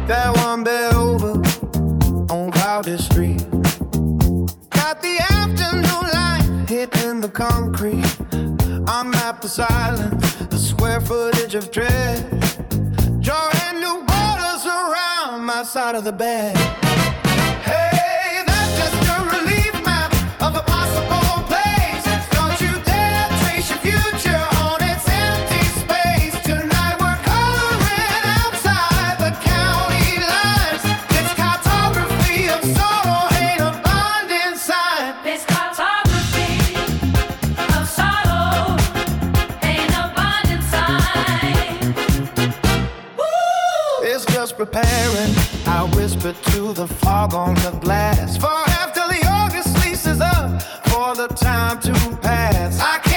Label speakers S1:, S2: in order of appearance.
S1: That one bed over on Crowded Street. Got the afternoon light hitting the concrete. I'm at the silence, the square footage of dread. Drawing new borders around my side of the bed. Hey, that's just a relief map of a possible place. Don't you dare trace your future on its empty space. Tonight we're coloring outside the county lines. It's cartography of sorrow, ain't a bonding sign.
S2: This cartography of sorrow ain't a bonding sign.
S1: It's just preparing. I whisper to the fog on the glass. For after the August lease is up, for the time to pass. I can't